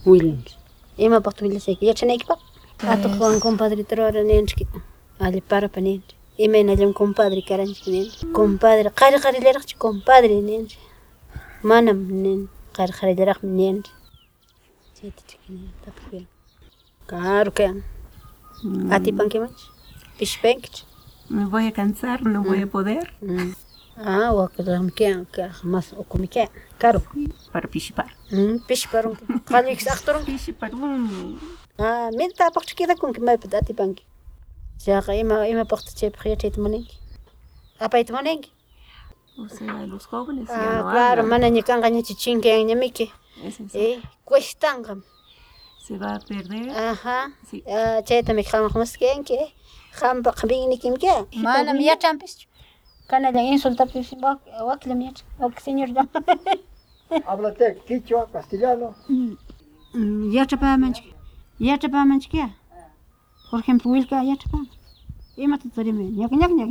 Willing. Ima paktu wilasek. Yachanaykipaq. Atuqwan compadrito rurananchik. Alliparaqa ninchik. Imaynallam compadre karanchik ninchik. Compadre qariqarillaraqchik compadre ninchik. Manam nin qariqarillaraqmi ninchik. Chaytachik tapukuyan. Claro que atipankimanchik. Pishpankichik. Me voy a cansar, no voy a poder. Wakilami quedan más ukumi quedan. Caro. Para pishipar. Pishipar un qalix aqturun. Pishipar Minta paqchikida kunki maypit atipanki. Chaqa ima paqta chaypaq yachaytamunanki. Apaytamunanki. O sea, los jóvenes ya no claro, hablan. mana ñikanqa ñachi chinkayanñamiki. Cuestanqa. Se va a perder. Ajá. Sí. Chaytami qamaq maskanki. Qampaq binnikinki. Manam yachanpis. Canalla insultapis wakillam yachan. Wak señor ya. Háblate quichua, castellano. Yachapamanchik. Yachapamanchik ya. Por ejemplo, Wilka yachapaman. Imata tarime. Ñak.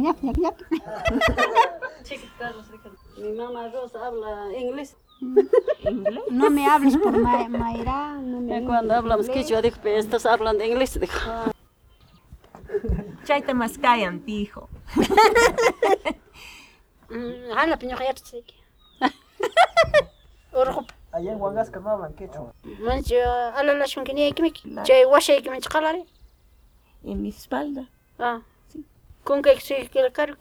Mi mamá Rosa habla inglés. ¿Inglés? No me hables por Mayra. Cuando hablamos quichua, dijo, estás hablando inglés, dijo. Chayta maskayan, hijo. Hala piñoqa yachasik. Urqup. Allá en Huangasca no hablan quechua. Mancho alalashunkiñaykimiki. Chay washaykimanchik qalari. En mi espalda. Sí. Kunkayki caro.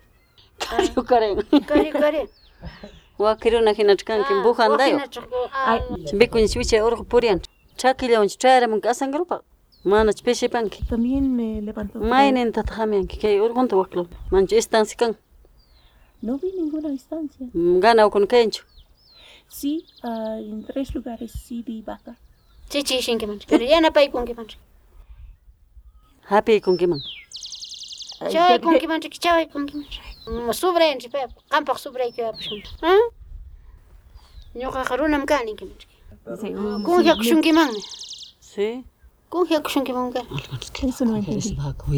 Kari. Wakiruna hinachkanki bujandayo. Chimbikuñ chucha urqu purian. Chakillawan chayaramun asangarupa. Manach pishipanki. También me levantó. Mayninta tajamianki kay urqunta waklo. Mancho estancia kan. No vi ninguna distancia. Ganao con kencho. Sí, en 3 lugares sí vi vaca. Chichi shinkimanchik. Pero yana paykunkimanchik. Happy con kiman. Chay kunkimanchik. Subrenchik pe. Qampaq subrayki apashun. Ñuqa runam kaninkimanchik. Kunhiakushunkimanmi. Sí. Kunhiakushunkimanmi. Eso no entendí.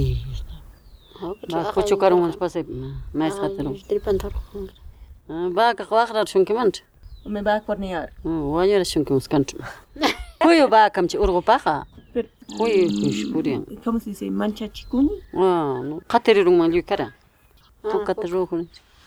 Kuchukaron pase mais hatero. Tripantaro. Vaca waqrar shunkimanch. Me va a cornear. Wañara shunkimus kanchu. Huyo vacamchi urqupaqa. Huyo purian. ¿Cómo se dice? ¿Mancha chikuni? No. Qatirurun malyukara. Tukata rojo.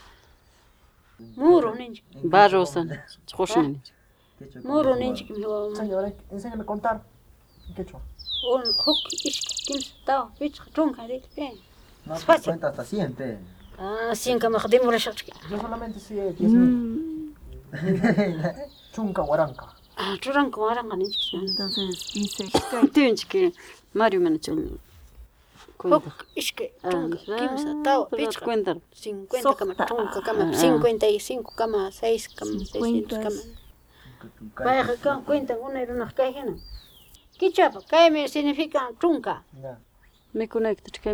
Muro ninchik. Barrosan. Chqoshin. Muro ninchik. Enséñame a contar en quechua. Un huk ishk kims taw pich trunca de No, Espacio. cuenta hasta 100, pe. 100 kama demora shachki. Yo solamente sé 10.000. Chunca huaranca. Churanka waranga ninchik. Entonces dice, Tinchki Mario Menachel. Huk ishk trunca kims taw pich Cuenta. 50 kama trunca kama 55 kama 6 kama 600 kama. Vaya que cuentan una y una cajena. Kichapa, kaime significa trunca. Ya. Me conecta.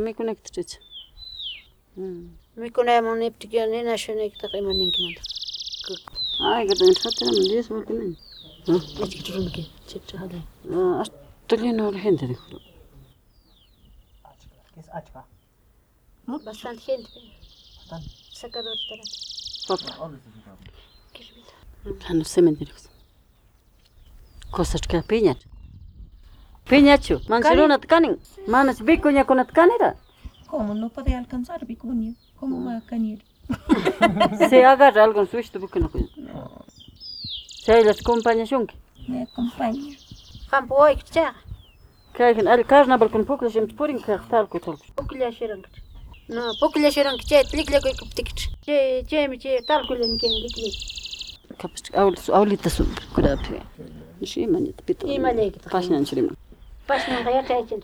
Mi kunayman niptiki nina shunayta qimaninkiman. Ay, que tenés que tener 10 porque Ichki trunki, chitra hada. Hasta lleno de gente, dijo. ¿Qué es achka? Bastante gente. Bastante. Sacadores de Papá. ¿Dónde está su casa? En los cementerios. Cosas que piña. Piñacho, manchirona tcanin. Manas bicoña con atcanera. ¿cómo no puede alcanzar vicuña? ¿Cómo va a cañir? Se agarra algo en su esto porque no puede. Se las acompañación. Me acompaña. Campo hoy que cha. Que hay al carnaval con poco de purin que tal que tal. Pukla shirang. No, pukla shirang che tlikle ko kuptik. Che mi che tal kulen ken likli. Ahorita su kurapi. Sí, manita pito. Y malek. Pasnan chirima. Pasnan gaya taychen.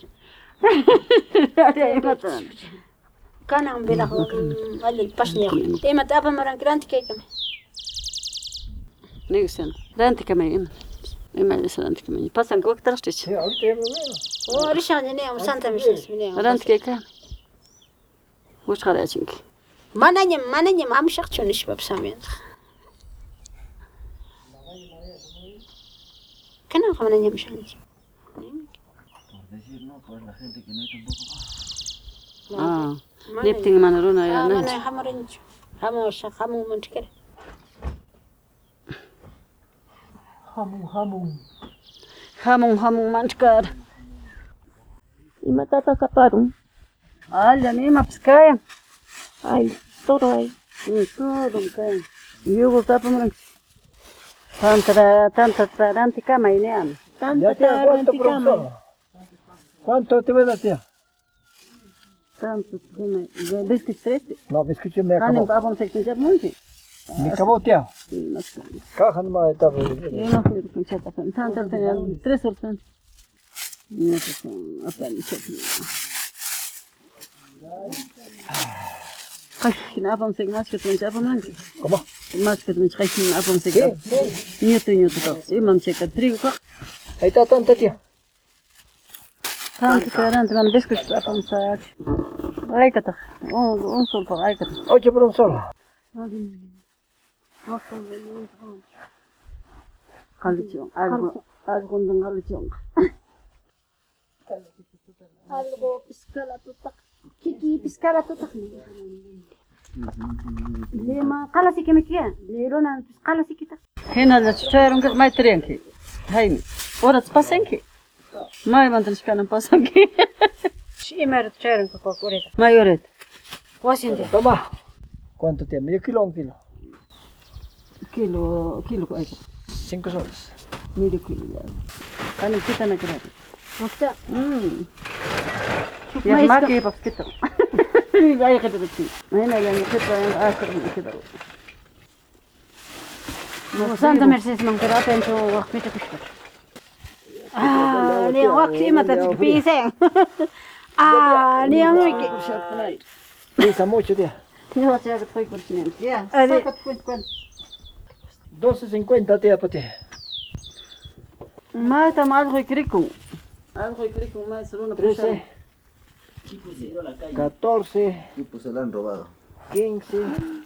Kanam bela al pasne. Tema tapa maran grant kekam. Negocian. Ranti kamay. Ima ranti kamay. Pasan ko trastich. Sí, ahorita ya me veo. Rishan ne am santa misnes mine. Ranti keka. What's garachink? Mananyam am shaqchun shbab samien. Kana mananyam shanch. Por decir no, pues la gente que no hay tampoco. Lipting manaruna ya Mana nanch. hamarinch. Hamu manchkere. Hamu. Hamon manchkara. Imatata kaparon. Alla nima piskaya. Ay, todo ahí. Todo kaya. Yugo tapaman. Tanta tarante cama y neam. Tanta Ya, tía, ¿cuánto tarde profesor? ¿Cuánto te voy a dar, tía? Tanto cama. Desde 13. No, me escuché, me Kanin acabó. babam se kinja munti. Me acabó, tía. Sí, no sé. Caja nomás estaba. Yo no sé qué chata. Tanto tenía 3 horas. No sé, apenas choque. Ay, kinabam se más que tu chapa man. ¿Cómo? Más que tu chapa kinabam se. Sí. Nieto. Sí, mam se que trigo. Ahí está tanta, tía. Tanto tarante man biscuits apam sa. Ay, kata. Un sol para ay kata. 8 por un solo. Kalichong, algo ng kalichong. Algo piskala tutak. Kiki piskala tutak. Lima kala si kami kia. Lero na kala si kita. Hina la chayron ka may trianki. Hay. Ora spasenki. May man tan spanan pasanki. Shimer cheren ko kurita. Mayoret. Washington. Toma. ¿Cuánto tía? ¿Medio kilo o un kilo? Kilo ay. 5 soles. Medio kilo ya. Kanin kita na kira. Makta. Ya maki pa kita. Ay kita ti. Mayna yan kita yan akhir ni kita. Santa Mercedes man kira penso waktu itu kushkar. Ni waktu ima tadi piseng. Ni ang iki. Pesa mucho, tía. Yo voy a hacer el continente. Ya. 12.50, tía, para ti. ما تم algo يكريكم ما يصيرون 13. 14. Tipo se la han robado. 15.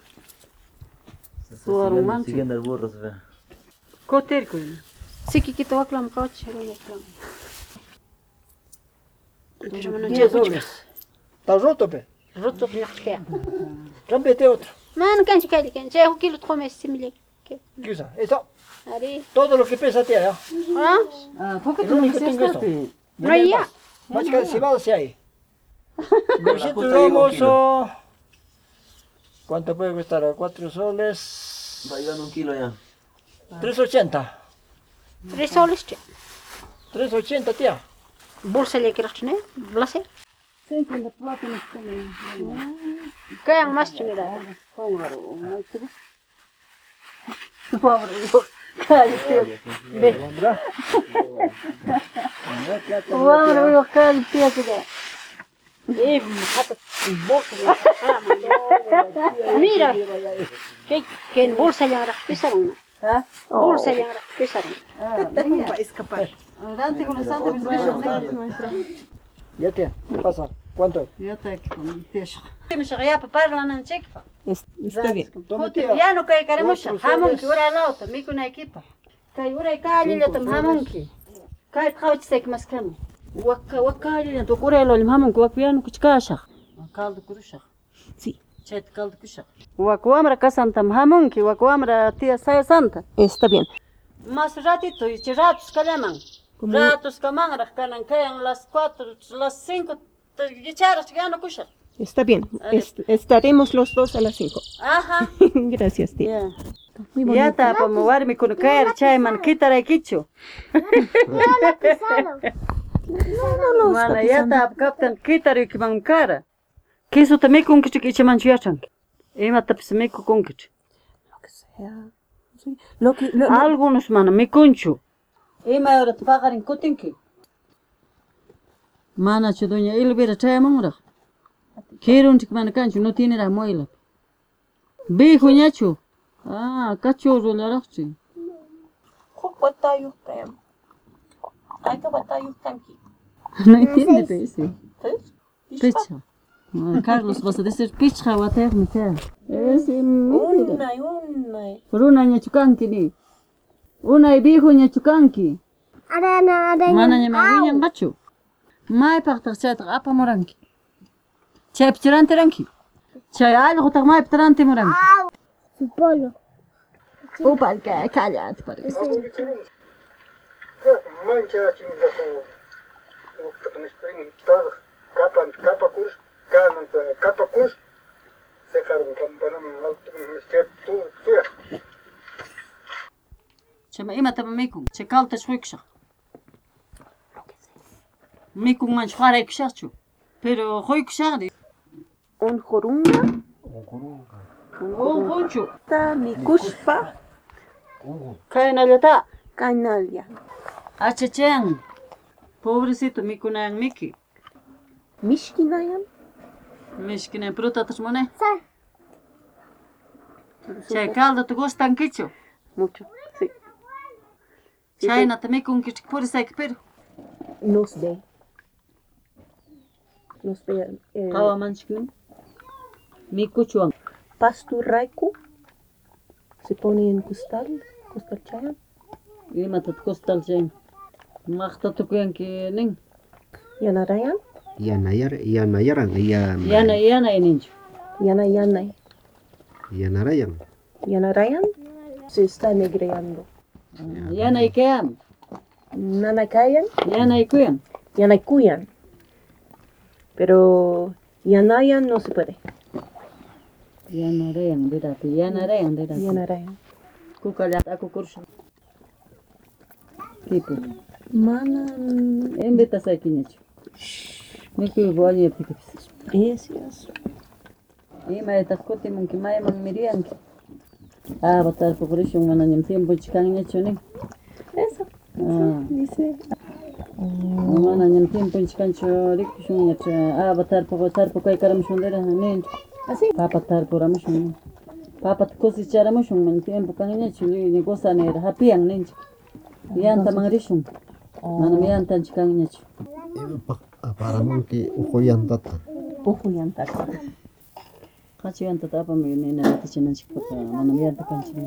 صور mancho. Siguiendo el burro, se ve. كوتيركو Siki kita waklam coach hello waklam. 10 soles. ¿Está roto, pe? Roto bnyakka. Rompete otro. Man kan chikali kan. Jay kilo 300 ¿Qué usa? Eso. Ari. Todo lo que pesa, tía, ¿ya? ¿por qué El tú no único que hiciste tengo esto. esto? No ya. Más que cebado si hay. 900 gramos o... ¿Cuánto puede costar? 4 soles. Va llevando un kilo ya. 3.80. 3 soles. 3.80, tía. Bolsa le kirachne. Blase. Sempre da plata no caminho. Kaya ang mas chumira. Pobre, cállate. Pobre, eu cállate. Mira. Que en bolsa ya ahora pisaron. ¿Ah? Bolsa ya ahora pisaron. Para escapar. Adelante con el santo Ya, tía. Pasa. ¿Cuánto? Я так пишу. مش غياب بارلا نشكفا. Está bien. Toma, tía. Ya no kay karamusha. 4 Hamon soles. ki ura lauta. Miku na ekipa. Kay ura kali letam hamon ki. Kay tkhawt sek maskam. وكالي انت قريلو المهم كوكيان كشكاشخ قالد كرشخ Sí. شيت قالد كشخ وكوامرا كسانتم همونكي وكوامرا تي ساي سانتا Está bien. Más ratito y ratos calaman. Ratos caman racanan caen las 4, las 5 guicharas que no kusha. Está bien. Estaremos los dos a las 5. Ajá. Gracias, tía. Ya. Muy bonito. Ya está para moverme con caer chayman quitara kicho. No, Mana ya está captain quitara que man cara. Kiso también con kicho que chaman chiachan. Ema tapsme con kicho. Lo que Algunos mana me concho. Ema ahora te pagar en cotinki. Mana chudoña ilbira chayman. Quiero un chico cancho, no tiene la muela. Bijo ñacho. Cachorro la rachi. No entiende ese. Picha. Carlos, vas a decir picha o a terminar. Ese Por una ñachucanqui ni. Una y bijo ñachucanqui. Mana ñamaguñan bacho. Mai partar chatra apa moranki. Chay pchirante ranki. Chay algo tak mai pchirante moranki. Polo. Upal que cállate, parece. Mancha chingazo. Capa kurs. Sekarang kampanam altu step tu. Chama imata mikun, chekalta shwiksha. Mikun man shwara ikshachu. Pero hoiksha. Un jorunga. Un poncho. Ta mikushpa. Kainalata. Kainalia. Achachang. Pobrecito mikunang miki. Mishkinayan. Mishkina fruta tasmone. Chay caldo te gustan kicho. Mucho, sí. Chay na te mikun kichik puri pero. Nos ve. Nos ve. Kawa manchkin. Mikuchuan. Pasto raiku. Se pone en costal chaya. Ima tat costal chay. Makta tukuyan ki ning. Yanarayan. Yanayarang, Yana inincho. Yanay. Yanarayang. Yanarayan. Se está negreando. Yana ikeam. Nanakayan. Yana ikuyan. Yanaykuyan. Pero Yanayan no se puede. Yanarayan dirati. Yanarayan. Kukalat aku kurso. Tipo. Mana. Embeta sa kinyacho. Miku buanya pikipis. Yes. Ima etakuti mungkin mai mangmirian. Batar population mana nyam tiempo chikangnya chone. Eso. Dice. Mana nyam tiempo chikancho rikushun ya batar pokai karam shondera nen. Así. Papatar poramushun. Papat cosecharamushun man tiempo kangnya chuli negocia nera hapian nen. Yanta mangrishun. Mana yanta chikangnya chu. Para mungkin ukoyan tata. Kachi yanta apa mi nena tichinan chikpaka mana yanta kanchi.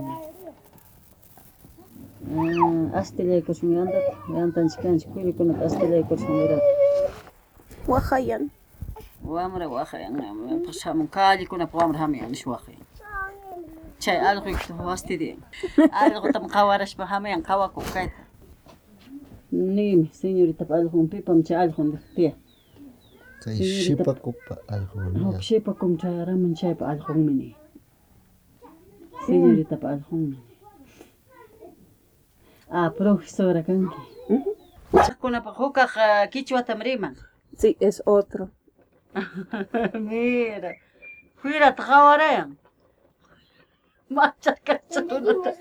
Astile kushun yanta chikan chikuli kuna astile kushun mira. Wahayan. Wamra wahayan pashamun kali kuna wamra hamiyan nish wahayan. Chay algo ikto astide. Algo tam kawarash pa hamiyan kawako kaita. Nim, señorita, algo pipam cha algo de Shipa copa algo. Shipa com charaman chay pa algo mini. Señorita pa algo mini. Profesora kanki. Kuna pa hoka kichwa tamriman. Sí, es otro. Mira. Fuera trawarayan. Macha kachuna.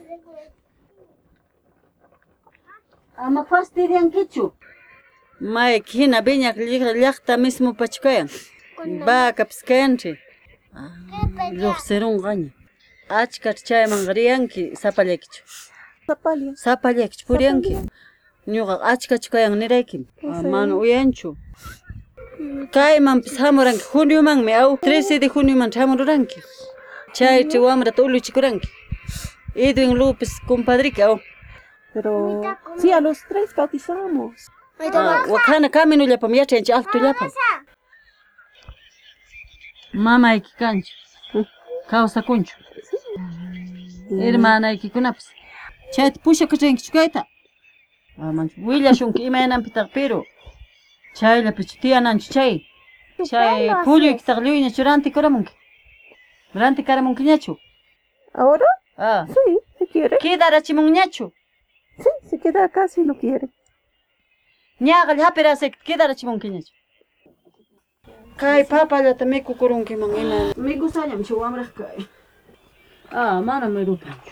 Ama fastidian kichu. Mai kina biñak llaqta mismo pachkayan. Ba kapskanchi. Luxerun gaña. Achkar chay mangriyanki sapallekichu. Sapallekichu puriyanki. Ñuqa achka chkayan niraykim. Mana uyanchu. Kayman hamuranki juniomanmi aw 13 de junioman hamuranki. Chaychi wamrata uluchikuranki. Edwin López compadrica aw. Pero sí, a los 3 bautizamos. Wakana camino llapam yachanchi alto llapam. Mama iki kanchi. Causa kunchu. Hermana iki kunapas. Chayta pusha kachanki chukayta. Manchu willashunki imaynan pitaq pero. Chayllapichu tiyananchu chay. Chay pullo ikitaq lluyñachu rantikuramunki. Rantikaramunkiñachu. ¿Ahora? Ah. Sí, se quiere. Quedarachimunñachu. Sí, se queda acá si no quiere. Ñaqa llapirasayki quedarachimunkiñachu. Kay papallata mikukurunkiman ima. Mikusañam chu wamraq kay. Mana mirupanchu.